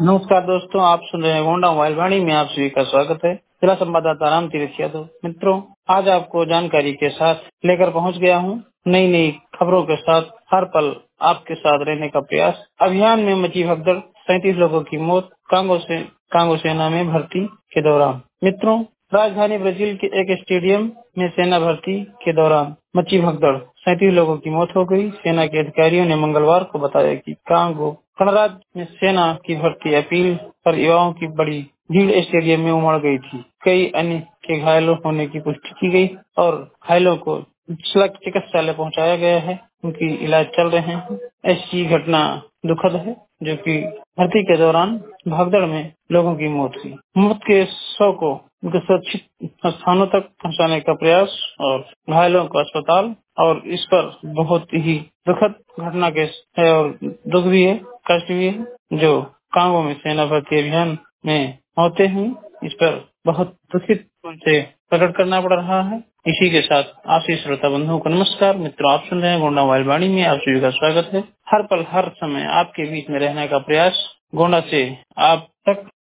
नमस्कार दोस्तों, आप सुन रहे हैं गोंडा मोबाइल वाणी में। आप सभी का स्वागत है। जिला संवाददाता राम तीर्थ यादव। मित्रों, आज आपको जानकारी के साथ लेकर पहुंच गया हूं नई नई खबरों के साथ। हर पल आपके साथ रहने का प्रयास। अभियान में मची भगदड़, 37 लोगों की मौत कांगो सेना में भर्ती के दौरान। मित्रों, राजधानी ब्राजील के एक स्टेडियम में सेना भर्ती के दौरान मची भगदड़, 37 लोगों की मौत हो गई। सेना के अधिकारियों ने मंगलवार को बताया कि कांगो गणराज्य में सेना की भर्ती अपील पर युवाओं की बड़ी भीड़ स्टेडियम में उमड़ गई थी। कई अन्य के घायलों होने की पुष्टि की गई और घायलों को चिकित्सालय पहुंचाया गया है। उनकी इलाज चल रहे हैं। ऐसी घटना दुखद है, जो कि भर्ती के दौरान भागदड़ में लोगों की मौत हुई। मौत के शव को उनके सुरक्षित स्थानों तक पहुंचाने का प्रयास और घायलों को अस्पताल, और इस पर बहुत ही दुखद घटना के है और दुख भी है, कष्ट भी है, जो कांगो में सेना भर्ती अभियान में होते हैं। इस पर बहुत दुखित उनसे प्रकट करना पड़ रहा है। इसी के साथ आशीष श्रोता बंधुओं को नमस्कार। मित्रों, आप सुन रहे हैं गोंडा मोबाइल वाणी में। आप सभी का स्वागत है। हर पल हर समय आपके बीच में रहने का प्रयास, गोंडा से आप तक।